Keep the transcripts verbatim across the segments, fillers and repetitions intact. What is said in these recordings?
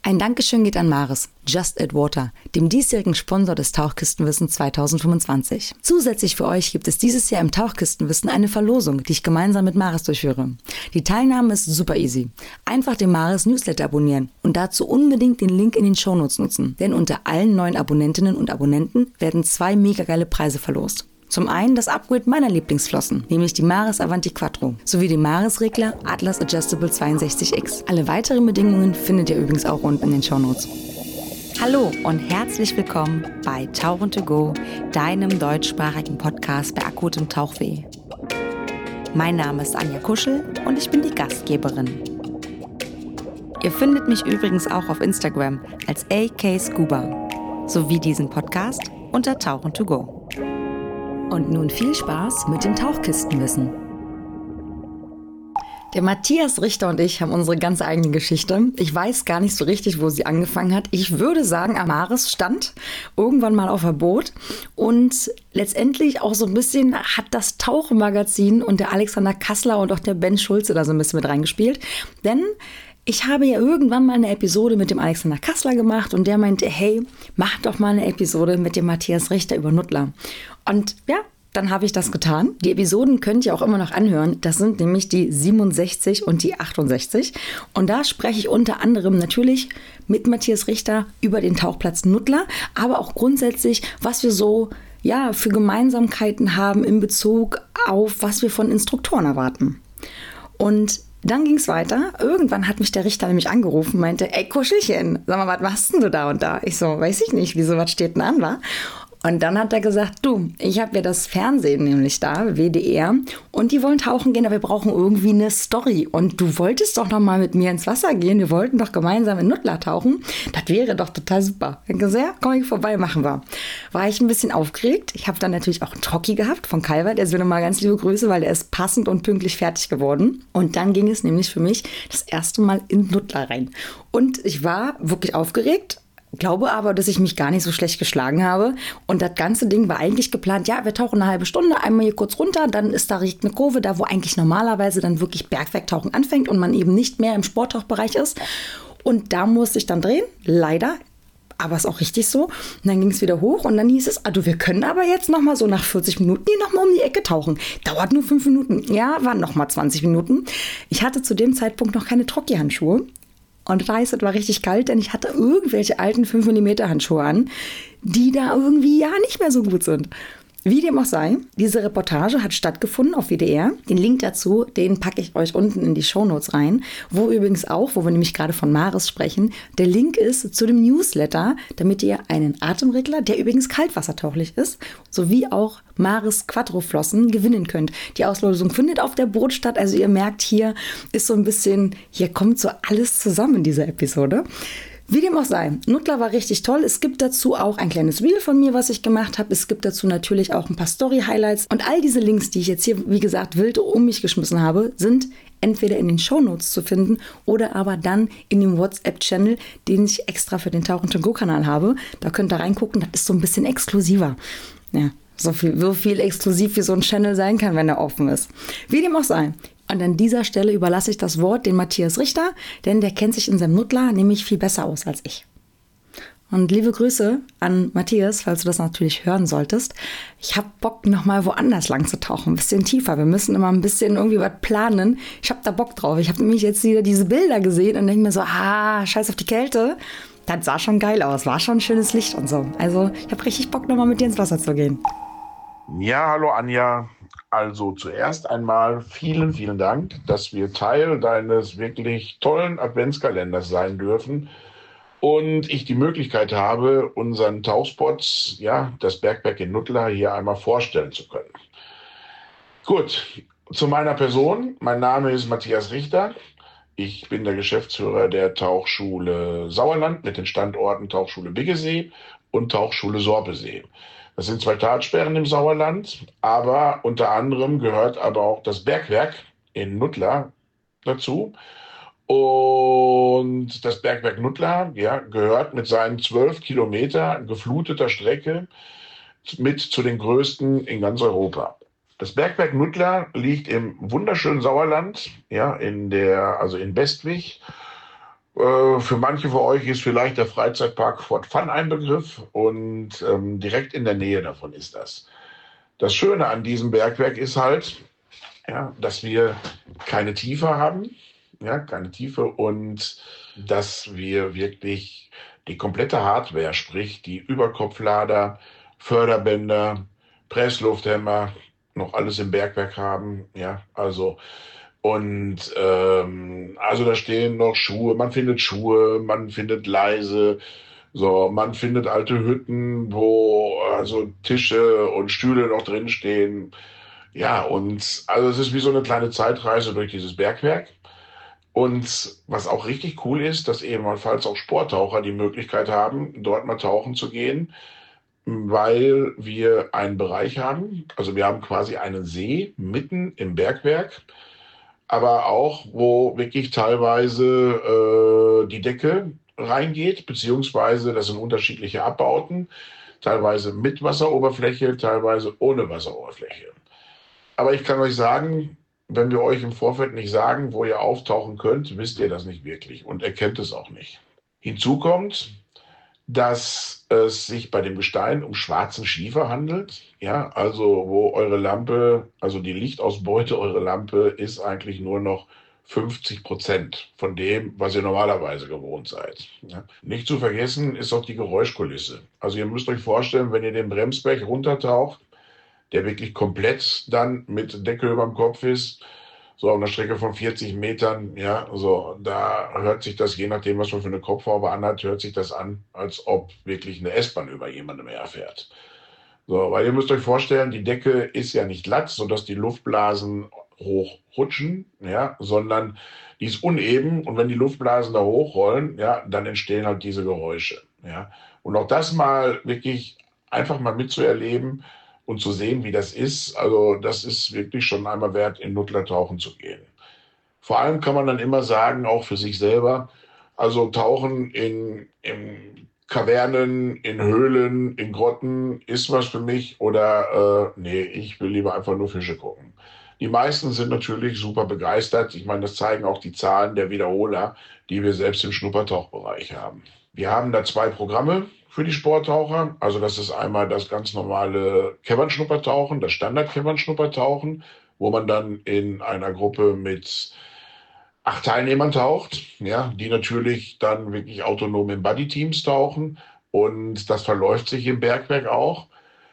Ein Dankeschön geht an Maris, Just Add Water, dem diesjährigen Sponsor des Tauchkistenwissen zweitausendfünfundzwanzig. Zusätzlich für euch gibt es dieses Jahr im Tauchkistenwissen eine Verlosung, die ich gemeinsam mit Maris durchführe. Die Teilnahme ist super easy. Einfach den Maris Newsletter abonnieren und dazu unbedingt den Link in den Shownotes nutzen, denn unter allen neuen Abonnentinnen und Abonnenten werden zwei mega geile Preise verlost. Zum einen das Upgrade meiner Lieblingsflossen, nämlich die Maris Avanti Quattro, sowie den Maris Regler Atlas Adjustable zweiundsechzig X. Alle weiteren Bedingungen findet ihr übrigens auch unten in den Shownotes. Hallo und herzlich willkommen bei Tauchen to Go, deinem deutschsprachigen Podcast bei akutem Tauchweh. Mein Name ist Anja Kuschel und ich bin die Gastgeberin. Ihr findet mich übrigens auch auf Instagram als A K Scuba, sowie diesen Podcast unter Tauchen to Go. Und nun viel Spaß mit dem Tauchkistenwissen. Der Matthias Richter und ich haben unsere ganz eigene Geschichte. Ich weiß gar nicht so richtig, wo sie angefangen hat. Ich würde sagen, Amaris stand irgendwann mal auf der Boot. Und letztendlich auch so ein bisschen hat das Tauchmagazin und der Alexander Kassler und auch der Ben Schulze da so ein bisschen mit reingespielt. Denn ich habe ja irgendwann mal eine Episode mit dem Alexander Kassler gemacht und der meinte, hey, mach doch mal eine Episode mit dem Matthias Richter über Nuttler. Und ja, dann habe ich das getan. Die Episoden könnt ihr auch immer noch anhören. Das sind nämlich die siebenundsechzig und die achtundsechzig. Und da spreche ich unter anderem natürlich mit Matthias Richter über den Tauchplatz Nuttler, aber auch grundsätzlich, was wir so ja, für Gemeinsamkeiten haben in Bezug auf, was wir von Instruktoren erwarten. Und dann ging es weiter. Irgendwann hat mich der Richter nämlich angerufen und meinte, ey Kuschelchen, sag mal, was machst denn du da und da? Ich so, weiß ich nicht, wieso, was steht denn an, wa? Und dann hat er gesagt, du, ich habe ja das Fernsehen nämlich da, W D R, und die wollen tauchen gehen, aber wir brauchen irgendwie eine Story. Und du wolltest doch noch mal mit mir ins Wasser gehen, wir wollten doch gemeinsam in Nuttler tauchen. Das wäre doch total super. Ich habe gesagt, ja, komm ich vorbei, machen wir. War ich ein bisschen aufgeregt. Ich habe dann natürlich auch einen Trocki gehabt von Calvert, der ist wieder mal ganz liebe Grüße, weil der ist passend und pünktlich fertig geworden. Und dann ging es nämlich für mich das erste Mal in Nuttler rein. Und ich war wirklich aufgeregt. Glaube aber, dass ich mich gar nicht so schlecht geschlagen habe. Und das ganze Ding war eigentlich geplant, ja, wir tauchen eine halbe Stunde, einmal hier kurz runter, dann ist da richtig eine Kurve, da wo eigentlich normalerweise dann wirklich Bergwerktauchen anfängt und man eben nicht mehr im Sporttauchbereich ist. Und da musste ich dann drehen, leider. Aber ist auch richtig so. Und dann ging es wieder hoch und dann hieß es, ah du, wir können aber jetzt noch mal so nach vierzig Minuten hier noch mal um die Ecke tauchen. Dauert nur fünf Minuten. Ja, waren noch mal zwanzig Minuten. Ich hatte zu dem Zeitpunkt noch keine Trocki-Handschuhe. Und da heißt, es war richtig kalt, denn ich hatte irgendwelche alten fünf Millimeter Handschuhe an, die da irgendwie ja nicht mehr so gut sind. Wie dem auch sei, diese Reportage hat stattgefunden auf W D R. Den Link dazu, den packe ich euch unten in die Shownotes rein. Wo übrigens auch, wo wir nämlich gerade von Maris sprechen, der Link ist zu dem Newsletter, damit ihr einen Atemregler, der übrigens kaltwassertauchlich ist, sowie auch Maris Quattro-Flossen gewinnen könnt. Die Auslosung findet auf der Boot statt. Also ihr merkt, hier ist so ein bisschen, hier kommt so alles zusammen in dieser Episode. Wie dem auch sei, Nuttler war richtig toll. Es gibt dazu auch ein kleines Reel von mir, was ich gemacht habe. Es gibt dazu natürlich auch ein paar Story-Highlights. Und all diese Links, die ich jetzt hier, wie gesagt, wild um mich geschmissen habe, sind entweder in den Shownotes zu finden oder aber dann in dem WhatsApp-Channel, den ich extra für den Tauchen to Go-Kanal habe. Da könnt ihr reingucken, das ist so ein bisschen exklusiver. Ja, so viel, so viel exklusiv wie so ein Channel sein kann, wenn er offen ist. Wie dem auch sei. Und an dieser Stelle überlasse ich das Wort dem Matthias Richter, denn der kennt sich in seinem Nuttler nämlich viel besser aus als ich. Und liebe Grüße an Matthias, falls du das natürlich hören solltest. Ich habe Bock, nochmal woanders lang zu tauchen, ein bisschen tiefer. Wir müssen immer ein bisschen irgendwie was planen. Ich habe da Bock drauf. Ich habe nämlich jetzt wieder diese Bilder gesehen und denke mir so, ah, scheiß auf die Kälte. Das sah schon geil aus, war schon ein schönes Licht und so. Also ich habe richtig Bock, nochmal mit dir ins Wasser zu gehen. Ja, hallo Anja. Also zuerst einmal vielen, vielen Dank, dass wir Teil deines wirklich tollen Adventskalenders sein dürfen und ich die Möglichkeit habe, unseren Tauchspot, ja, das Bergwerk in Nuttler, hier einmal vorstellen zu können. Gut, zu meiner Person. Mein Name ist Matthias Richter. Ich bin der Geschäftsführer der Tauchschule Sauerland mit den Standorten Tauchschule Biggesee und Tauchschule Sorpesee. Das sind zwei Talsperren im Sauerland, aber unter anderem gehört aber auch das Bergwerk in Nuttler dazu. Und das Bergwerk Nuttler, ja, gehört mit seinen zwölf Kilometer gefluteter Strecke mit zu den größten in ganz Europa. Das Bergwerk Nuttler liegt im wunderschönen Sauerland, ja, in der, also in Bestwig. Äh, für manche von euch ist vielleicht der Freizeitpark Fort Fun ein Begriff und ähm, direkt in der Nähe davon ist das. Das Schöne an diesem Bergwerk ist halt, ja, dass wir keine Tiefe haben, ja, keine Tiefe und dass wir wirklich die komplette Hardware, sprich die Überkopflader, Förderbänder, Presslufthämmer, noch alles im Bergwerk haben, ja, also und ähm, also da stehen noch Schuhe, man findet Schuhe, man findet Leise, so, man findet alte Hütten, wo also Tische und Stühle noch drin stehen. Ja, und also es ist wie so eine kleine Zeitreise durch dieses Bergwerk. Und was auch richtig cool ist, dass ebenfalls auch Sporttaucher die Möglichkeit haben, dort mal tauchen zu gehen, weil wir einen Bereich haben. Also wir haben quasi einen See mitten im Bergwerk, aber auch, wo wirklich teilweise äh, die Decke reingeht, beziehungsweise das sind unterschiedliche Abbauten, teilweise mit Wasseroberfläche, teilweise ohne Wasseroberfläche. Aber ich kann euch sagen, wenn wir euch im Vorfeld nicht sagen, wo ihr auftauchen könnt, wisst ihr das nicht wirklich und erkennt es auch nicht. Hinzu kommt, dass es sich bei dem Gestein um schwarzen Schiefer handelt. Ja, also wo eure Lampe, also die Lichtausbeute eurer Lampe ist eigentlich nur noch fünfzig Prozent von dem, was ihr normalerweise gewohnt seid. Ja. Nicht zu vergessen ist auch die Geräuschkulisse. Also ihr müsst euch vorstellen, wenn ihr den Bremsberg runtertaucht, der wirklich komplett dann mit Decke über dem Kopf ist, so auf einer Strecke von vierzig Metern, ja, so, da hört sich das, je nachdem, was man für eine Kopfhaube anhat, hört sich das an, als ob wirklich eine S-Bahn über jemandem herfährt. So, weil ihr müsst euch vorstellen, die Decke ist ja nicht glatt, sodass die Luftblasen hochrutschen, ja, sondern die ist uneben und wenn die Luftblasen da hochrollen, ja, dann entstehen halt diese Geräusche, ja. Und auch das mal wirklich einfach mal mitzuerleben, und zu sehen, wie das ist, also das ist wirklich schon einmal wert, in Nuttler tauchen zu gehen. Vor allem kann man dann immer sagen, auch für sich selber, also Tauchen in, in Kavernen, in Höhlen, in Grotten ist was für mich oder äh, nee, ich will lieber einfach nur Fische gucken. Die meisten sind natürlich super begeistert. Ich meine, das zeigen auch die Zahlen der Wiederholer, die wir selbst im Schnuppertauchbereich haben. Wir haben da zwei Programme für die Sporttaucher. Also das ist einmal das ganz normale Cavern-Schnuppertauchen, das Standard-Cavern-Schnuppertauchen, wo man dann in einer Gruppe mit acht Teilnehmern taucht, ja, die natürlich dann wirklich autonom in Buddy-Teams tauchen und das verläuft sich im Bergwerk auch.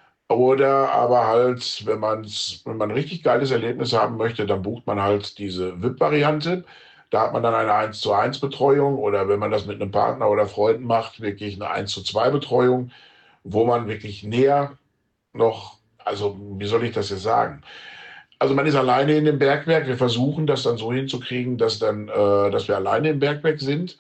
Oder aber halt, wenn man's, wenn man ein richtig geiles Erlebnis haben möchte, dann bucht man halt diese V I P-Variante. Da hat man dann eine eins zu eins Betreuung oder wenn man das mit einem Partner oder Freunden macht, wirklich eine eins zu zwei Betreuung, wo man wirklich näher noch, also wie soll ich das jetzt sagen? Also man ist alleine in dem Bergwerk. Wir versuchen das dann so hinzukriegen, dass dann, äh, dass wir alleine im Bergwerk sind.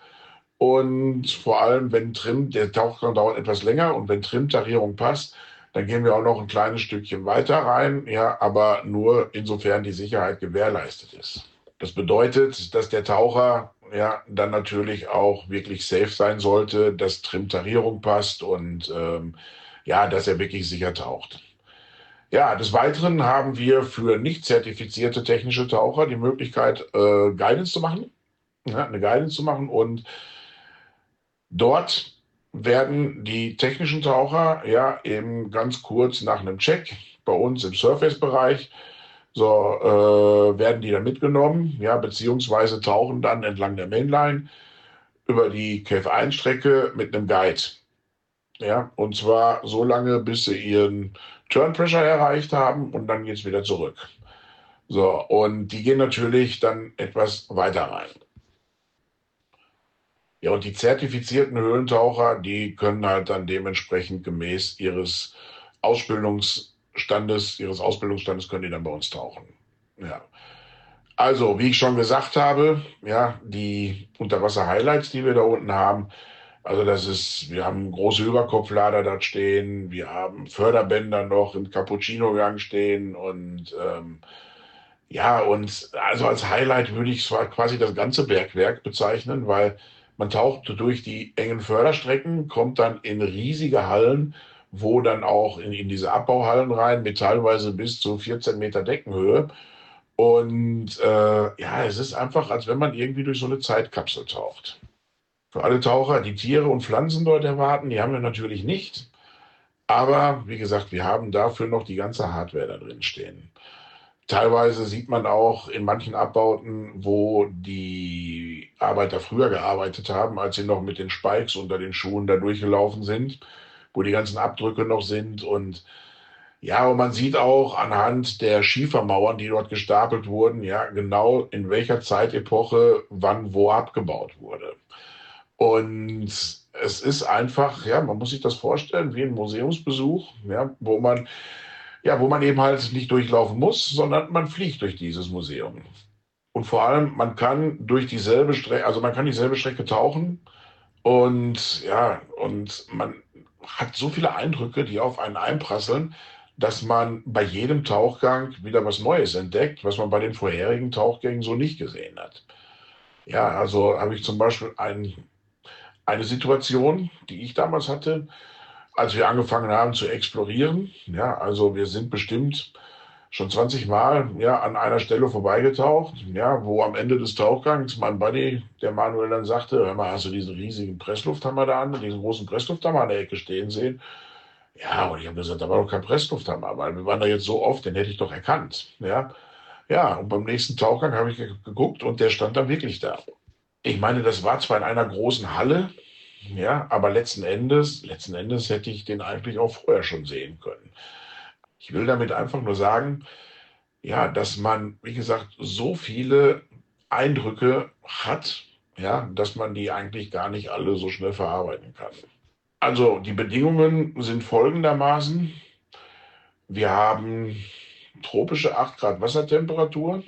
Und vor allem, wenn Trim, der Tauchgang dauert etwas länger und wenn Trimtarierung passt, dann gehen wir auch noch ein kleines Stückchen weiter rein, ja, aber nur insofern die Sicherheit gewährleistet ist. Das bedeutet, dass der Taucher ja dann natürlich auch wirklich safe sein sollte, dass Trimtarierung passt und ähm, ja, dass er wirklich sicher taucht. Ja, des Weiteren haben wir für nicht zertifizierte technische Taucher die Möglichkeit, äh, Guidance zu machen, ja, eine Guidance zu machen und dort werden die technischen Taucher ja eben ganz kurz nach einem Check bei uns im Surface-Bereich so äh, werden die dann mitgenommen, ja, beziehungsweise tauchen dann entlang der Mainline über die Cave eins Strecke mit einem Guide. Ja, und zwar so lange, bis sie ihren Turn Pressure erreicht haben und dann geht's wieder zurück. So, und die gehen natürlich dann etwas weiter rein. Ja, und die zertifizierten Höhlentaucher, die können halt dann dementsprechend gemäß ihres Ausbildungsstandes, ihres Ausbildungsstandes können die dann bei uns tauchen. Ja. Also, wie ich schon gesagt habe, ja, die Unterwasser-Highlights, die wir da unten haben, also das ist, wir haben große Überkopflader dort stehen, wir haben Förderbänder noch im Cappuccino-Gang stehen und ähm, ja, und also als Highlight würde ich zwar quasi das ganze Bergwerk bezeichnen, weil man taucht durch die engen Förderstrecken, kommt dann in riesige Hallen, wo dann auch in, in diese Abbauhallen rein, mit teilweise bis zu vierzehn Meter Deckenhöhe. Und äh, ja, es ist einfach, als wenn man irgendwie durch so eine Zeitkapsel taucht. Für alle Taucher, die Tiere und Pflanzen dort erwarten, die haben wir natürlich nicht. Aber wie gesagt, wir haben dafür noch die ganze Hardware da drin stehen. Teilweise sieht man auch in manchen Abbauten, wo die Arbeiter früher gearbeitet haben, als sie noch mit den Spikes unter den Schuhen da durchgelaufen sind, wo die ganzen Abdrücke noch sind. Und ja, und man sieht auch anhand der Schiefermauern, die dort gestapelt wurden, ja, genau in welcher Zeitepoche wann wo abgebaut wurde. Und es ist einfach, ja, man muss sich das vorstellen wie ein Museumsbesuch, ja, wo man, ja, wo man eben halt nicht durchlaufen muss, sondern man fliegt durch dieses Museum. Und vor allem, man kann durch dieselbe Strecke, also man kann dieselbe Strecke tauchen und ja, und man hat so viele Eindrücke, die auf einen einprasseln, dass man bei jedem Tauchgang wieder was Neues entdeckt, was man bei den vorherigen Tauchgängen so nicht gesehen hat. Ja, also habe ich zum Beispiel ein, eine Situation, die ich damals hatte, als wir angefangen haben zu explorieren. Ja, also wir sind bestimmt schon zwanzig Mal ja, an einer Stelle vorbeigetaucht, ja, wo am Ende des Tauchgangs mein Buddy, der Manuel, dann sagte, hör mal, hast du diesen riesigen Presslufthammer da an, diesen großen Presslufthammer an der Ecke stehen sehen? Ja, und ich habe gesagt, da war doch kein Presslufthammer, weil wir waren da jetzt so oft, den hätte ich doch erkannt. Ja, ja, und beim nächsten Tauchgang habe ich ge- geguckt und der stand dann wirklich da. Ich meine, das war zwar in einer großen Halle, ja, aber letzten Endes, letzten Endes hätte ich den eigentlich auch vorher schon sehen können. Ich will damit einfach nur sagen, ja, dass man, wie gesagt, so viele Eindrücke hat, ja, dass man die eigentlich gar nicht alle so schnell verarbeiten kann. Also die Bedingungen sind folgendermaßen. Wir haben tropische acht Grad Wassertemperatur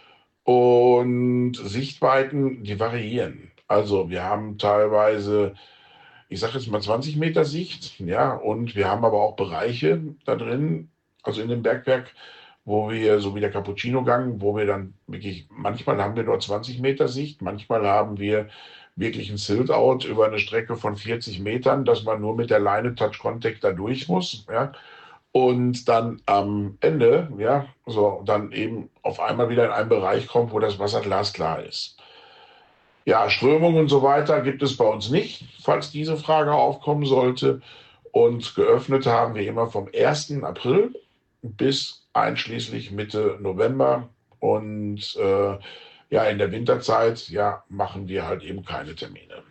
und Sichtweiten, die variieren. Also wir haben teilweise, ich sage jetzt mal zwanzig Meter Sicht, ja, und wir haben aber auch Bereiche da drin, also in dem Bergwerk, wo wir, so wie der Cappuccino-Gang, wo wir dann wirklich, manchmal haben wir nur zwanzig Meter Sicht, manchmal haben wir wirklich ein Silt-Out über eine Strecke von vierzig Metern, dass man nur mit der Leine Touch Contact da durch muss, ja. Und dann am Ende, ja, so, dann eben auf einmal wieder in einen Bereich kommt, wo das Wasser glasklar ist. Ja, Strömung und so weiter gibt es bei uns nicht, falls diese Frage aufkommen sollte. Und geöffnet haben wir immer vom ersten April bis einschließlich Mitte November. Und äh, ja, in der Winterzeit, ja, machen wir halt eben keine Termine.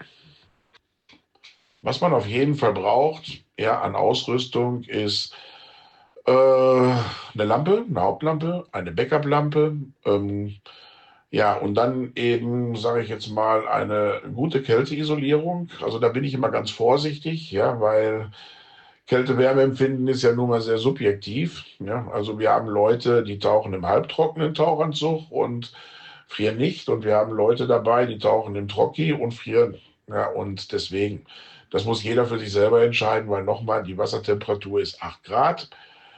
Was man auf jeden Fall braucht, ja, an Ausrüstung ist äh, eine Lampe, eine Hauptlampe, eine Backup-Lampe, ähm, ja, und dann eben, sage ich jetzt mal, eine gute Kälteisolierung. Also da bin ich immer ganz vorsichtig, ja, weil Kälte-Wärme-Empfinden ist ja nun mal sehr subjektiv. Ja. Also wir haben Leute, die tauchen im halbtrockenen Tauchanzug und frieren nicht. Und wir haben Leute dabei, die tauchen im Trocki und frieren. Ja, und deswegen, das muss jeder für sich selber entscheiden, weil nochmal, die Wassertemperatur ist acht Grad.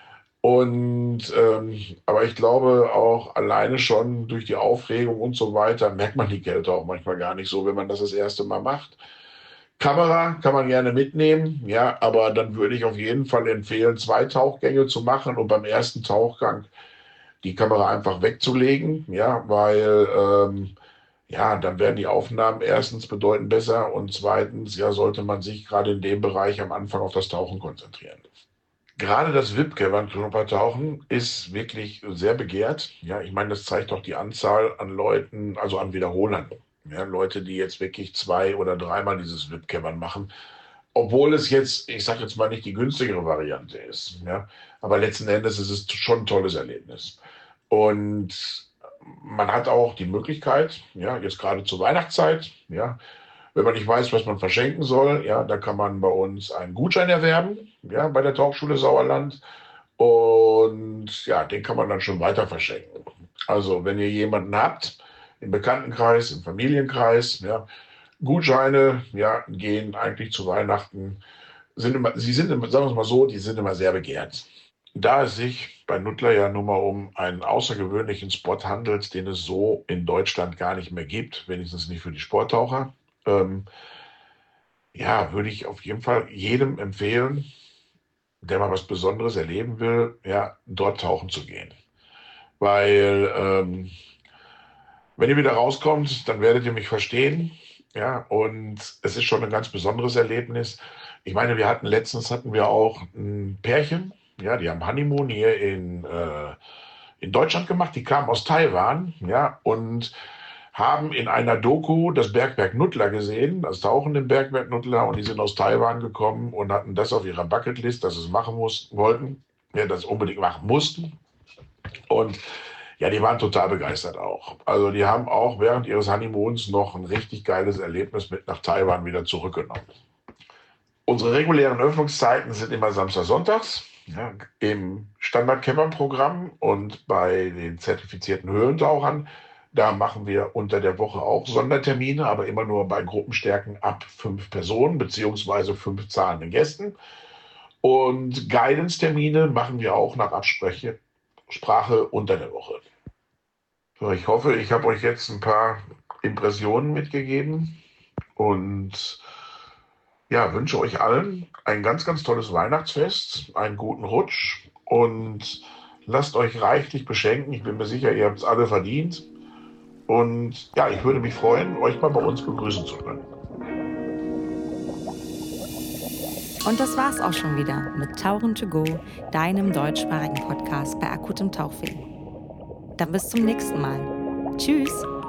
Und ähm, aber ich glaube auch alleine schon durch die Aufregung und so weiter merkt man die Kälte auch manchmal gar nicht so, wenn man das das erste Mal macht. Kamera kann man gerne mitnehmen, ja, aber dann würde ich auf jeden Fall empfehlen, zwei Tauchgänge zu machen und beim ersten Tauchgang die Kamera einfach wegzulegen, ja, weil ähm, ja, dann werden die Aufnahmen erstens bedeutend besser und zweitens, ja, sollte man sich gerade in dem Bereich am Anfang auf das Tauchen konzentrieren. Gerade das V I P-Cavern-Tauchen ist wirklich sehr begehrt. Ja, ich meine, das zeigt auch die Anzahl an Leuten, also an Wiederholern. Ja, Leute, die jetzt wirklich zwei oder dreimal dieses V I P-Cavern machen. Obwohl es jetzt, ich sage jetzt mal nicht die günstigere Variante ist. Ja, aber letzten Endes ist es schon ein tolles Erlebnis. Und man hat auch die Möglichkeit, ja, jetzt gerade zur Weihnachtszeit, ja, wenn man nicht weiß, was man verschenken soll, ja, da kann man bei uns einen Gutschein erwerben, ja, bei der Tauchschule Sauerland. Und ja, den kann man dann schon weiter verschenken. Also, wenn ihr jemanden habt, im Bekanntenkreis, im Familienkreis, ja, Gutscheine, ja, gehen eigentlich zu Weihnachten, sind immer, sie sind immer, sagen wir es mal so, die sind immer sehr begehrt. Da es sich bei Nuttler ja nun mal um einen außergewöhnlichen Spot handelt, den es so in Deutschland gar nicht mehr gibt, wenigstens nicht für die Sporttaucher, ähm, ja, würde ich auf jeden Fall jedem empfehlen, der mal was Besonderes erleben will, ja, dort tauchen zu gehen. Weil, ähm, wenn ihr wieder rauskommt, dann werdet ihr mich verstehen. Ja, und es ist schon ein ganz besonderes Erlebnis. Ich meine, wir hatten letztens hatten wir auch ein Pärchen, ja, die haben Honeymoon hier in, äh, in Deutschland gemacht. Die kamen aus Taiwan, ja, und haben in einer Doku das Bergwerk Nuttlar gesehen, das Tauchen im Bergwerk Nuttlar, und die sind aus Taiwan gekommen und hatten das auf ihrer Bucketlist, dass sie es machen mussten, wollten, ja, das unbedingt machen mussten. Und ja, die waren total begeistert auch. Also die haben auch während ihres Honeymoons noch ein richtig geiles Erlebnis mit nach Taiwan wieder zurückgenommen. Unsere regulären Öffnungszeiten sind immer Samstag, Sonntags, ja, im Standard-Campern-Programm, und bei den zertifizierten Höhentauchern, da machen wir unter der Woche auch Sondertermine, aber immer nur bei Gruppenstärken ab fünf Personen beziehungsweise fünf zahlenden Gästen. Und Guidance-Termine machen wir auch nach Absprache Sprache unter der Woche. So, ich hoffe, ich habe euch jetzt ein paar Impressionen mitgegeben und ja, wünsche euch allen ein ganz, ganz tolles Weihnachtsfest, einen guten Rutsch und lasst euch reichlich beschenken. Ich bin mir sicher, ihr habt es alle verdient. Und ja, ich würde mich freuen, euch mal bei uns begrüßen zu können. Und das war's auch schon wieder mit Tauchen to go, deinem deutschsprachigen Podcast bei akutem Tauchfilm. Dann bis zum nächsten Mal. Tschüss!